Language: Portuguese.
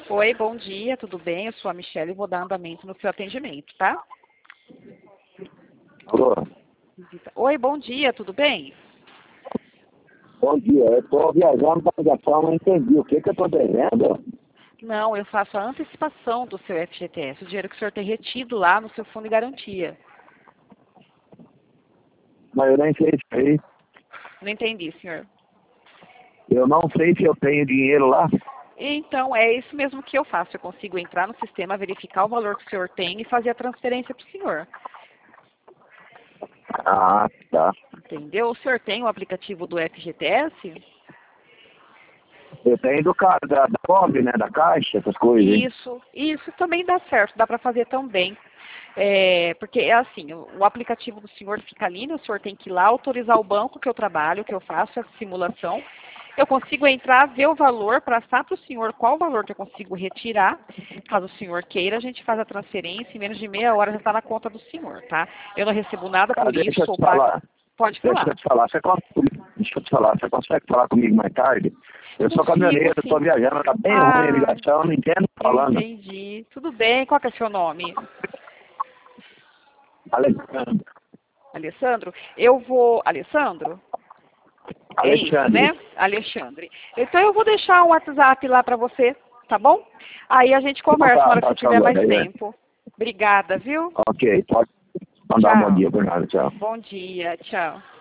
Oi, bom dia, tudo bem? Eu sou a Michelle e vou dar andamento no seu atendimento, tá? Alô, Oi, bom dia, tudo bem? bom dia. Eu estou viajando para a ligação, não entendi. O que eu estou devendo? Não, eu faço a antecipação do seu FGTS, o dinheiro que o senhor tem retido lá no seu fundo de garantia. Mas eu nem sei se aí. Não entendi, senhor. Eu não sei se eu tenho dinheiro lá. Então, é isso mesmo que eu faço. Eu consigo entrar no sistema, verificar o valor que o senhor tem e fazer a transferência para o senhor. Ah, tá. Entendeu? O senhor tem o aplicativo do FGTS? Eu tenho do cara, da Cobre, né? Da Caixa, essas coisas, hein? Isso também dá certo, dá para fazer também. Porque é assim, o aplicativo do senhor fica ali, né? O senhor tem que ir lá autorizar o banco que eu trabalho, que eu faço a simulação. Eu consigo entrar, ver o valor, passar para o senhor qual o valor que eu consigo retirar. Caso o senhor queira, a gente faz a transferência, em menos de meia hora já está na conta do senhor, tá? Eu não recebo nada Cara, por isso, deixa eu sou te pago. falar. Pode Deixa falar. eu te falar. Você consegue falar comigo mais tarde? Eu sou Consigo, caminhoneiro, estou sim. viajando, tá bem ruim a Ah, ligação, não entendo eu falando. entendi. Tudo bem, qual que é o seu nome? Alexandre. Alessandro? Eu vou. Alessandro? É isso, Alexandre. né? Alexandre. Então eu vou deixar um WhatsApp lá para você, tá bom? Aí a gente Então conversa na tá, hora que você tá tiver falando mais aí, né? tempo. Obrigada, viu? Ok, pode mandar um bom Tchau. dia por nada, tchau. Bom dia, tchau.